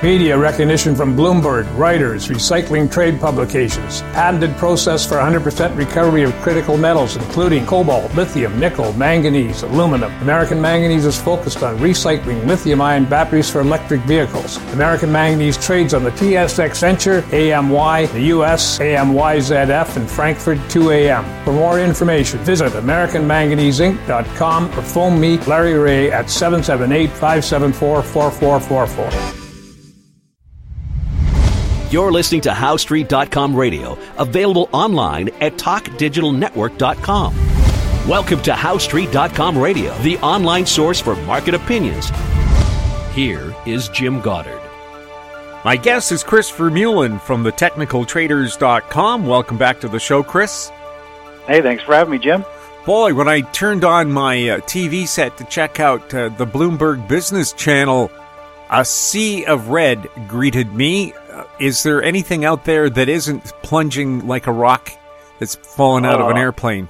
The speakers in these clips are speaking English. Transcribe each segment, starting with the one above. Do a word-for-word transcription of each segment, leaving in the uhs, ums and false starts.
Media recognition from Bloomberg, Reuters, recycling trade publications. Patented process for one hundred percent recovery of critical metals, including cobalt, lithium, nickel, manganese, aluminum. American Manganese is focused on recycling lithium-ion batteries for electric vehicles. American Manganese trades on the T S X Venture, A M Y, the U S, A M Y Z F, and Frankfurt two A M. For more information, visit American Manganese Inc dot com or phone me, Larry Ray, at seven seven eight, five seven four, four four four four. You're listening to How Street dot com radio, available online at talk digital network dot com. Welcome to How Street dot com radio, the online source for market opinions. Here is Jim Goddard. My guest is Christopher Mullen from the technical traders dot com. Welcome back to the show, Chris. Hey, thanks for having me, Jim. Boy, when I turned on my uh, T V set to check out uh, the Bloomberg Business Channel, a sea of red greeted me. Uh, is there anything out there that isn't plunging like a rock that's fallen out uh, of an airplane?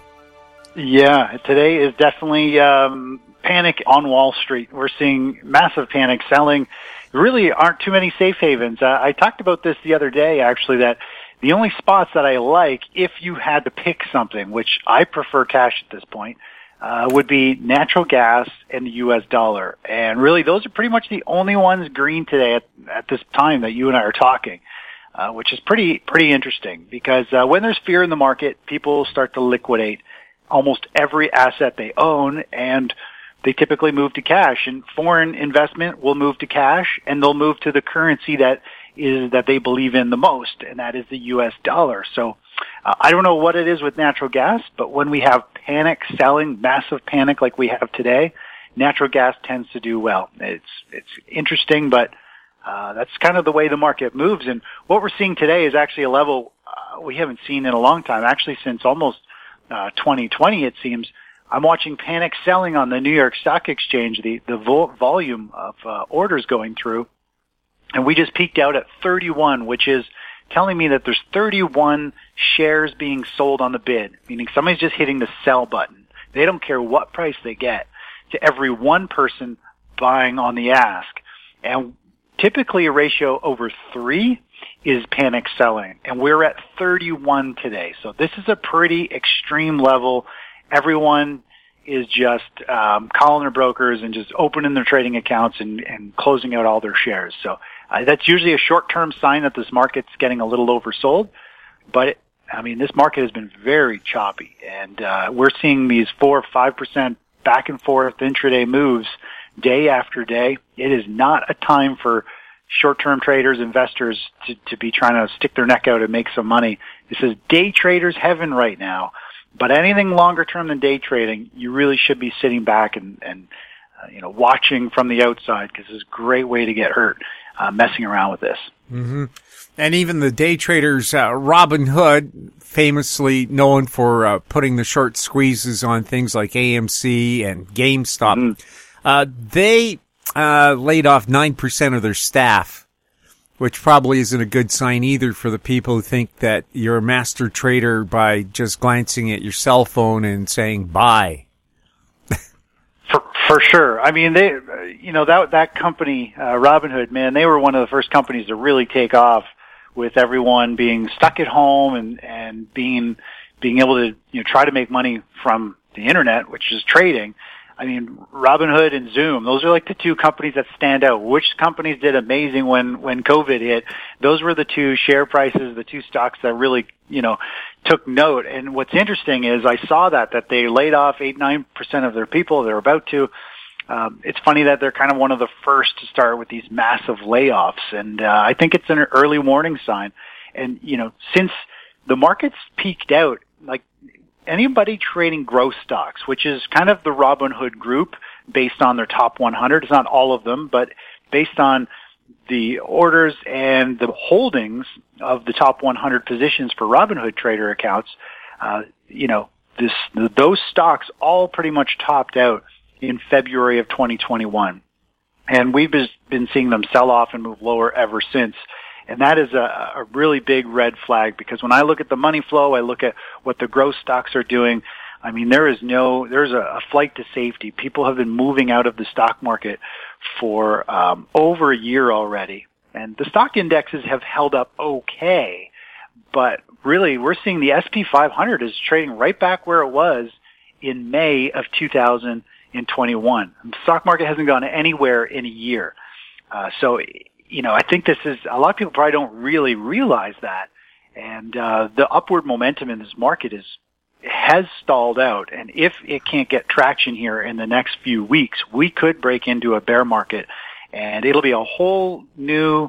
Yeah, today is definitely um, panic on Wall Street. We're seeing massive panic selling. There really aren't too many safe havens. Uh, I talked about this the other day, actually, that the only spots that I like, if you had to pick something, which I prefer cash at this point, uh, would be natural gas and the U S dollar. And really, those are pretty much the only ones green today at, at this time that you and I are talking, uh, which is pretty, pretty interesting because uh, when there's fear in the market, people start to liquidate almost every asset they own, and they typically move to cash. And foreign investment will move to cash, and they'll move to the currency that is that they believe in the most, and that is the U S dollar. So uh, I don't know what it is with natural gas, but when we have panic selling, massive panic like we have today, natural gas tends to do well. It's it's interesting, but uh, that's kind of the way the market moves. And what we're seeing today is actually a level uh, we haven't seen in a long time, actually since almost uh, twenty twenty, it seems. I'm watching panic selling on the New York Stock Exchange, the, the vol- volume of uh, orders going through. And we just peaked out at thirty-one, which is telling me that there's thirty-one shares being sold on the bid, meaning somebody's just hitting the sell button. They don't care what price they get, to every one person buying on the ask. And typically a ratio over three is panic selling. And we're at thirty-one today. So this is a pretty extreme level. Everyone is just um, calling their brokers and just opening their trading accounts and, and closing out all their shares. So uh, that's usually a short-term sign that this market's getting a little oversold. But, it, I mean, this market has been very choppy. And uh, we're seeing these four or five percent back and forth intraday moves day after day. It is not a time for short-term traders, investors to, to be trying to stick their neck out and make some money. This is day traders' heaven right now. But anything longer term than day trading, you really should be sitting back and, and uh, you know, watching from the outside, because it's a great way to get hurt uh, messing around with this. Mm-hmm. And even the day traders, uh, Robinhood, famously known for uh, putting the short squeezes on things like A M C and GameStop, mm-hmm. uh, they uh, laid off nine percent of their staff, which probably isn't a good sign either for the people who think that you're a master trader by just glancing at your cell phone and saying buy. for for sure. I mean, they, you know, that that company, uh, Robinhood, man, they were one of the first companies to really take off with everyone being stuck at home and and being being able to, you know, try to make money from the internet, which is trading. I mean, Robinhood and Zoom, those are like the two companies that stand out. Which companies did amazing when, when COVID hit? Those were the two share prices, the two stocks that really, you know, took note. And what's interesting is I saw that, that they laid off eight, nine percent of their people. They're about to. Um, it's funny that they're kind of one of the first to start with these massive layoffs. And, uh, I think it's an early warning sign. And, you know, since the market's peaked out, like, anybody trading growth stocks, which is kind of the Robinhood group based on their top one hundred, it's not all of them, but based on the orders and the holdings of the top one hundred positions for Robinhood trader accounts, uh, you know, this, those stocks all pretty much topped out in February of twenty twenty-one. And we've been seeing them sell off and move lower ever since. And that is a, a really big red flag, because when I look at the money flow, I look at what the growth stocks are doing. I mean, there is no, there's a, a flight to safety. People have been moving out of the stock market for um, over a year already. And the stock indexes have held up okay, but really we're seeing the S and P five hundred is trading right back where it was in May of two thousand twenty-one. The stock market hasn't gone anywhere in a year. Uh, so, you know, I think this is, a lot of people probably don't really realize that. And uh, the upward momentum in this market is has stalled out. And if it can't get traction here in the next few weeks, we could break into a bear market. And it'll be a whole new,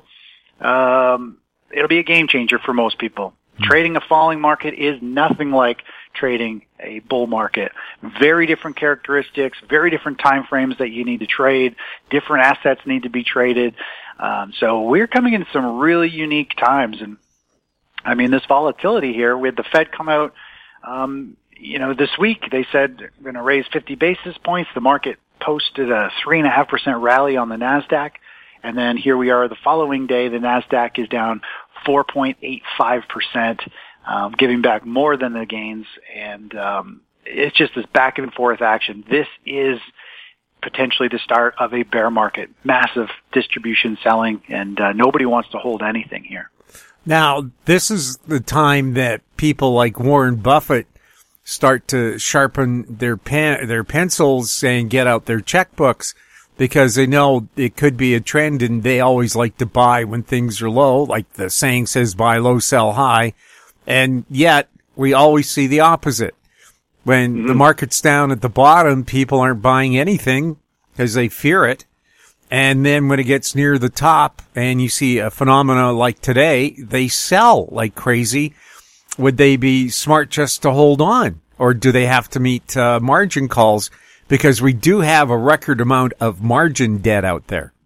um, it'll be a game changer for most people. Mm-hmm. Trading a falling market is nothing like trading a bull market. Very different characteristics, very different time frames that you need to trade. Different assets need to be traded. Um, so we're coming into some really unique times. And I mean, this volatility here, we had the Fed come out, um, you know, this week. They said they're going to raise fifty basis points. The market posted a three and a half percent rally on the NASDAQ. And then here we are the following day, the NASDAQ is down four point eight five percent, um, giving back more than the gains. And, um, it's just this back and forth action. This is potentially the start of a bear market, massive distribution selling, and uh, nobody wants to hold anything here. Now, this is the time that people like Warren Buffett start to sharpen their pen, their pencils and get out their checkbooks, because they know it could be a trend, and they always like to buy when things are low. Like the saying says, buy low, sell high. And yet we always see the opposite. When mm-hmm. the market's down at the bottom, people aren't buying anything because they fear it. And then when it gets near the top and you see a phenomena like today, they sell like crazy. Would they be smart just to hold on? Or do they have to meet uh, margin calls? Because we do have a record amount of margin debt out there.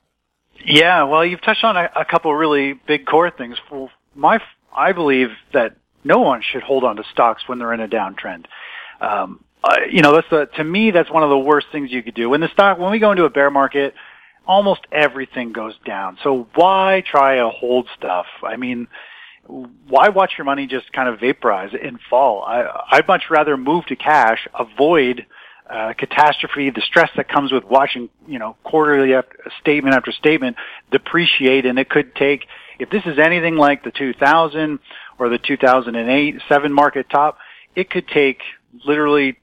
Yeah, well, you've touched on a, a couple of really big core things. Well, my, I believe that no one should hold on to stocks when they're in a downtrend. Um, uh, you know, that's the, to me, that's one of the worst things you could do. When the stock, when we go into a bear market, almost everything goes down. So why try to hold stuff? I mean, why watch your money just kind of vaporize and fall? I, I'd much rather move to cash, avoid uh, catastrophe, the stress that comes with watching, you know, quarterly after, statement after statement depreciate. And it could take, if this is anything like the two thousand or the two thousand eight, seven market top, it could take literally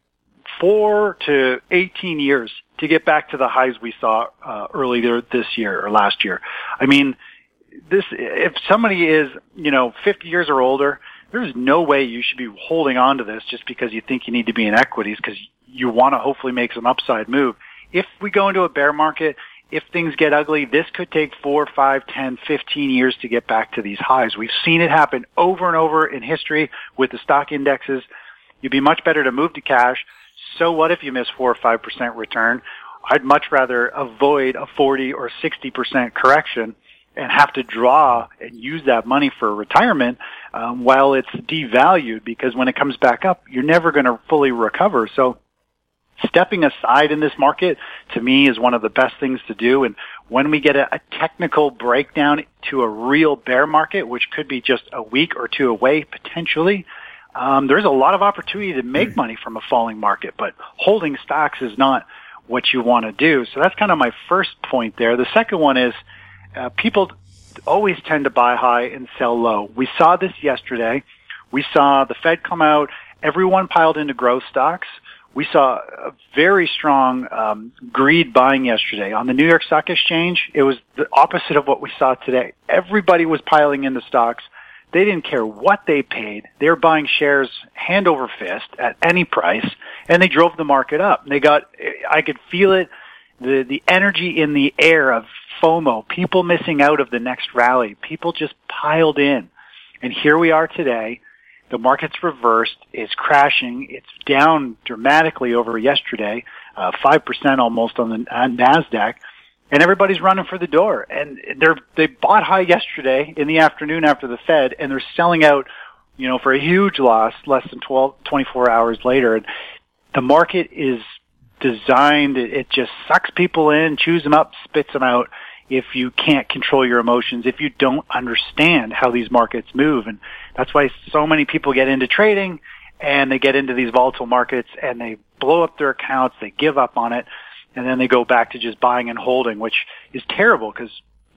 four to eighteen years to get back to the highs we saw uh, earlier this year or last year. I mean, this, if somebody is, you know, fifty years or older, there's no way you should be holding on to this just because you think you need to be in equities because you want to hopefully make some upside move. If we go into a bear market, if things get ugly, this could take four, five, ten, fifteen years to get back to these highs. We've seen it happen over and over in history with the stock indexes. You'd be much better to move to cash. So what if you miss four or five percent return? I'd much rather avoid a forty or sixty percent correction and have to draw and use that money for retirement um, while it's devalued, because when it comes back up, you're never going to fully recover. So stepping aside in this market, to me, is one of the best things to do. And when we get a, a technical breakdown to a real bear market, which could be just a week or two away potentially, um, there's a lot of opportunity to make money from a falling market. But holding stocks is not what you want to do. So that's kind of my first point there. The second one is uh, people always tend to buy high and sell low. We saw this yesterday. We saw the Fed come out. Everyone piled into growth stocks. We saw a very strong um, greed buying yesterday. On the New York Stock Exchange, it was the opposite of what we saw today. Everybody was piling into stocks. They didn't care what they paid. They were buying shares hand over fist at any price, and they drove the market up. They got, I could feel it, the the energy in the air of FOMO, people missing out of the next rally. People just piled in. And here we are today. The market's reversed. It's crashing. It's down dramatically over yesterday, uh, five percent almost on the on NASDAQ. And everybody's running for the door. And they're, they bought high yesterday in the afternoon after the Fed, and they're selling out, you know, for a huge loss less than twelve, twenty-four hours later. And the market is designed, it just sucks people in, chews them up, spits them out if you can't control your emotions, if you don't understand how these markets move. And that's why so many people get into trading, and they get into these volatile markets, and they blow up their accounts, they give up on it, and then they go back to just buying and holding, which is terrible because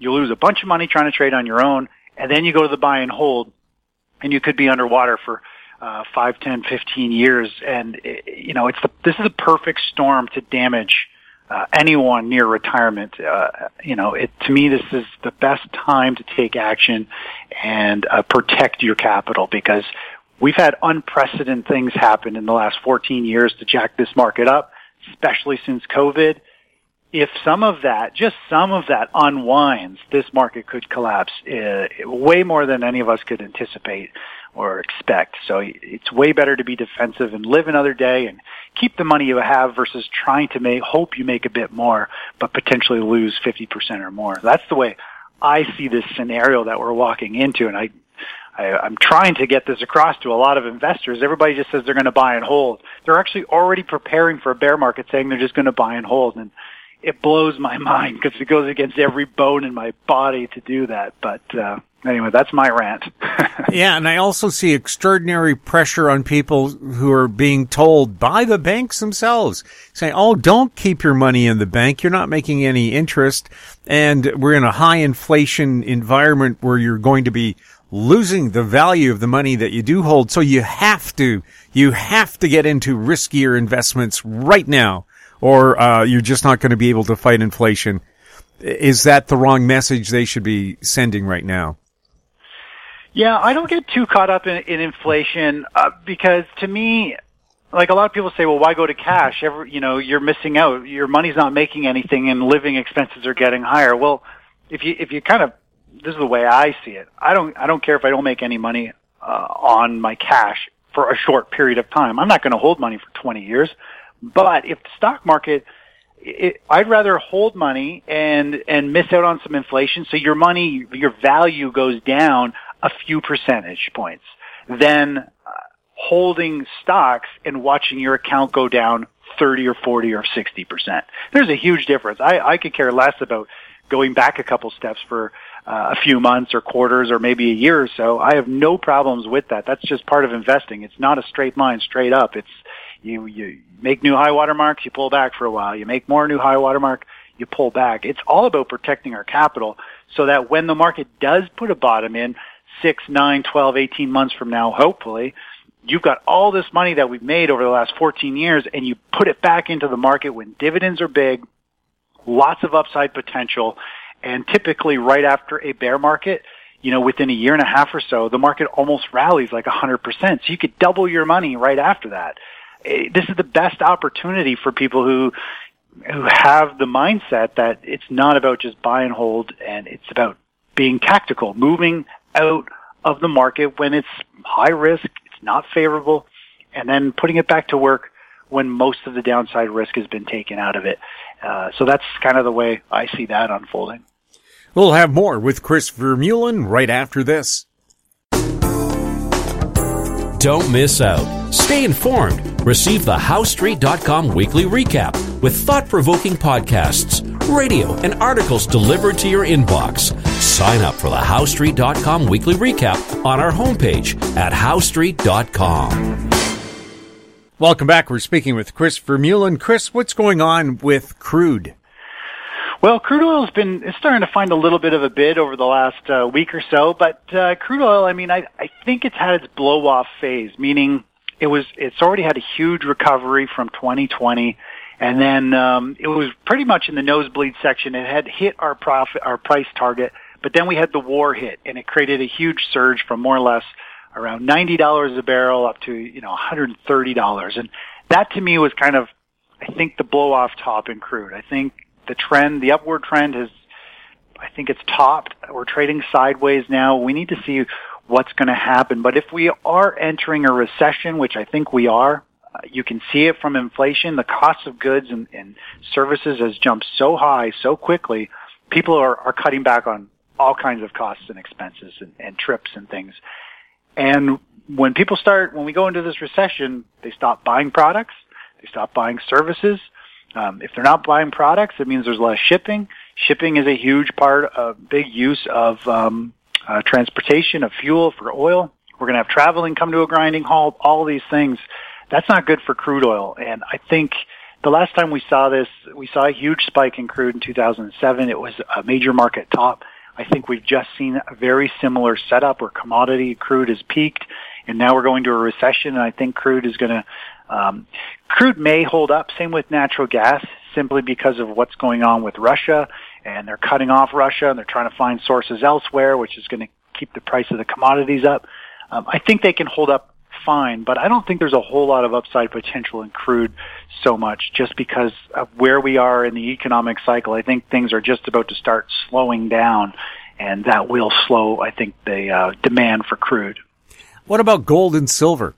you lose a bunch of money trying to trade on your own, and then you go to the buy and hold, and you could be underwater for uh, five, ten, fifteen years. And, you know, it's the, this is a perfect storm to damage uh, anyone near retirement. Uh, you know, it, to me, this is the best time to take action and uh, protect your capital, because we've had unprecedented things happen in the last fourteen years to jack this market up, especially since COVID. If some of that, just some of that unwinds, this market could collapse uh, way more than any of us could anticipate or expect. So it's way better to be defensive and live another day and keep the money you have versus trying to make, hope you make a bit more, but potentially lose fifty percent or more. That's the way I see this scenario that we're walking into. And I, I, I'm trying to get this across to a lot of investors. Everybody just says they're going to buy and hold. They're actually already preparing for a bear market, saying they're just going to buy and hold. And it blows my mind because it goes against every bone in my body to do that. But uh, anyway, that's my rant. Yeah, and I also see extraordinary pressure on people who are being told by the banks themselves, saying, oh, don't keep your money in the bank. You're not making any interest. And we're in a high inflation environment where you're going to be losing the value of the money that you do hold. So you have to, you have to get into riskier investments right now, or uh, you're just not going to be able to fight inflation. Is that the wrong message they should be sending right now? Yeah, I don't get too caught up in, in inflation uh, because to me, like a lot of people say, well, why go to cash? Every, you know, you're missing out. Your money's not making anything and living expenses are getting higher. Well, if you, if you kind of, this is the way I see it. I don't, I don't care if I don't make any money uh, on my cash for a short period of time. I'm not going to hold money for twenty years. But if the stock market, it, I'd rather hold money and, and miss out on some inflation so your money, your value goes down a few percentage points than uh, holding stocks and watching your account go down thirty or forty or sixty percent. There's a huge difference. I, I could care less about going back a couple steps for uh, a few months or quarters or maybe a year or so. I have no problems with that. That's just part of investing. It's not a straight line, straight up. It's You, you make new high water marks, you pull back for a while. You make more new high water mark, you pull back. It's all about protecting our capital so that when the market does put a bottom in six, nine, twelve, eighteen months from now, hopefully, you've got all this money that we've made over the last fourteen years and you put it back into the market when dividends are big, lots of upside potential, and typically right after a bear market, you know, within a year and a half or so, the market almost rallies like one hundred percent. So you could double your money right after that. This is the best opportunity for people who who have the mindset that it's not about just buy and hold, and it's about being tactical, moving out of the market when it's high risk, it's not favorable, and then putting it back to work when most of the downside risk has been taken out of it. Uh, so that's kind of the way I see that unfolding. We'll have more with Chris Vermeulen right after this. Don't miss out. Stay informed. Receive the House Street dot com weekly recap with thought-provoking podcasts, radio, and articles delivered to your inbox. Sign up for the House Street dot com weekly recap on our homepage at House Street dot com. Welcome back. We're speaking with Chris Vermeulen. Chris, what's going on with crude? Well, crude oil has been it's starting to find a little bit of a bid over the last uh, week or so, but uh, crude oil, I mean, I, I think it's had its blow-off phase, meaning it was it's already had a huge recovery from twenty twenty, and then um, it was pretty much in the nosebleed section. It had hit our profit, our price target, but then we had the war hit, and it created a huge surge from more or less around ninety dollars a barrel up to, you know, one hundred thirty dollars, and that to me was kind of, I think, the blow-off top in crude. I think the trend, the upward trend has, I think it's topped. We're trading sideways now. We need to see what's going to happen. But if we are entering a recession, which I think we are, uh, you can see it from inflation. The cost of goods and, and services has jumped so high so quickly. People are, are cutting back on all kinds of costs and expenses and, and trips and things. And when people start, when we go into this recession, they stop buying products. They stop buying services. Um, if they're not buying products, it means there's less shipping. Shipping is a huge part, a big use of um, uh, transportation, of fuel for oil. We're going to have traveling come to a grinding halt, all these things. That's not good for crude oil. And I think the last time we saw this, we saw a huge spike in crude in two thousand seven. It was a major market top. I think we've just seen a very similar setup where commodity crude has peaked, and now we're going to a recession, and I think crude is going to, um, crude may hold up, same with natural gas, simply because of what's going on with Russia, and they're cutting off Russia, and they're trying to find sources elsewhere, which is going to keep the price of the commodities up. Um, I think they can hold up fine, but I don't think there's a whole lot of upside potential in crude so much just because of where we are in the economic cycle. I think things are just about to start slowing down, and that will slow, I think, the uh, demand for crude. What about gold and silver?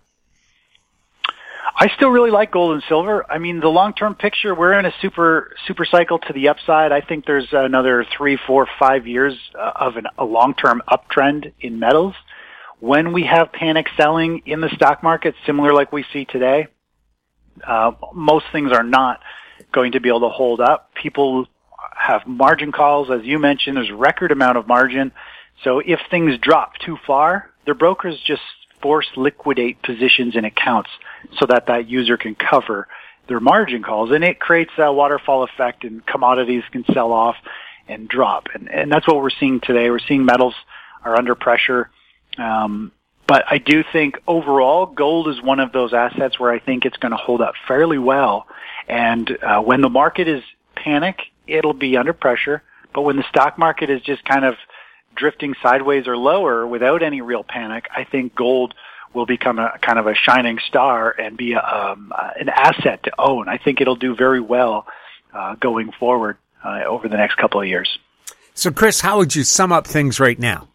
I still really like gold and silver. I mean, the long-term picture, we're in a super super cycle to the upside. I think there's another three, four, five years uh, of an, a long-term uptrend in metals. When we have panic selling in the stock market, similar like we see today, uh, most things are not going to be able to hold up. People have margin calls, as you mentioned. There's a record amount of margin. So if things drop too far, their brokers just force liquidate positions in accounts so that that user can cover their margin calls. And it creates a waterfall effect, and commodities can sell off and drop. And, and that's what we're seeing today. We're seeing metals are under pressure. Um, but I do think overall gold is one of those assets where I think it's going to hold up fairly well. And uh, when the market is panic, it'll be under pressure. But when the stock market is just kind of drifting sideways or lower without any real panic, I think gold will become a kind of a shining star and be a, um, an asset to own. I think it'll do very well uh, going forward uh, over the next couple of years. So, Chris, how would you sum up things right now?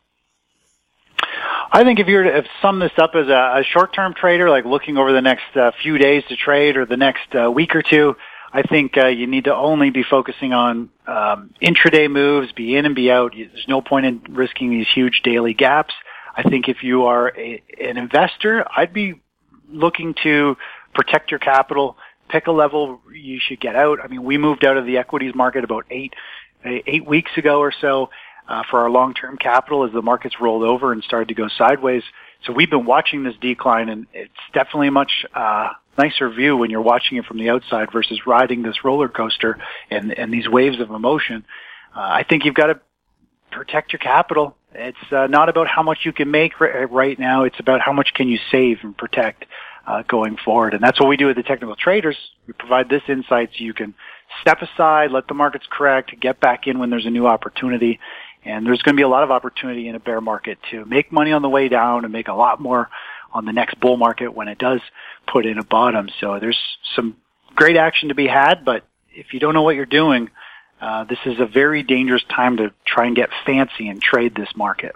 I think if you were to sum this up as a, a short-term trader, like looking over the next uh, few days to trade or the next uh, week or two, I think uh, you need to only be focusing on um, intraday moves, be in and be out. There's no point in risking these huge daily gaps. I think if you are a, an investor, I'd be looking to protect your capital, pick a level you should get out. I mean, we moved out of the equities market about eight eight weeks ago or so. Uh, for our long-term capital as the markets rolled over and started to go sideways. So we've been watching this decline, and it's definitely a much uh, nicer view when you're watching it from the outside versus riding this roller coaster and, and these waves of emotion. Uh, I think you've got to protect your capital. It's uh, not about how much you can make r- right now. It's about how much can you save and protect uh, going forward. And that's what we do with the technical traders. We provide this insight so you can step aside, let the markets correct, get back in when there's a new opportunity. And there's going to be a lot of opportunity in a bear market to make money on the way down and make a lot more on the next bull market when it does put in a bottom. So there's some great action to be had, but if you don't know what you're doing, uh, this is a very dangerous time to try and get fancy and trade this market.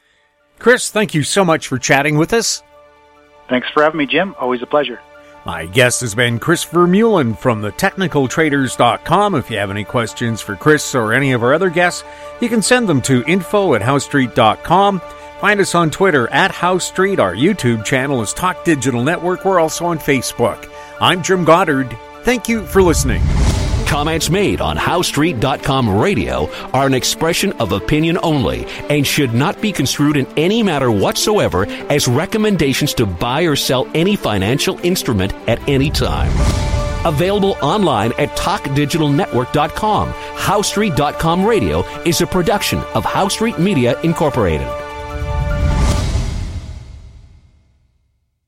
Chris, thank you so much for chatting with us. Thanks for having me, Jim. Always a pleasure. My guest has been Christopher Mullen from the technical traders dot com. If you have any questions for Chris or any of our other guests, you can send them to info at house street dot com. Find us on Twitter at House Street. Our YouTube channel is Talk Digital Network. We're also on Facebook. I'm Jim Goddard. Thank you for listening. Comments made on house street dot com radio are an expression of opinion only and should not be construed in any matter whatsoever as recommendations to buy or sell any financial instrument at any time. Available online at talk digital network dot com. house street dot com radio is a production of House Street Media Incorporated.